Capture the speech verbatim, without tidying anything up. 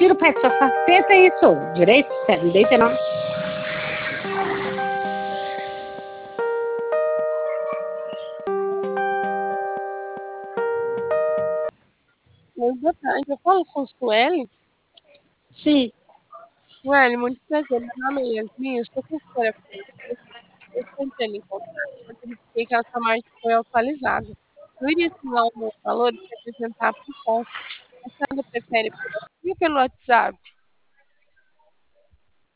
tira o pé do sofá, senta isso, direito, senta, deita não. Oi, boa tarde. Eu falo com Sueli. Sim. Sueli, muito prazer. Meu nome é Yasmin, eu sou consultora. Eu estou entrando em contato porque eu verifiquei que a sua margem foi atualizada. Eu iria estimular o meu valor e te apresentar a proposta. Você ainda prefere por aqui ou pelo WhatsApp?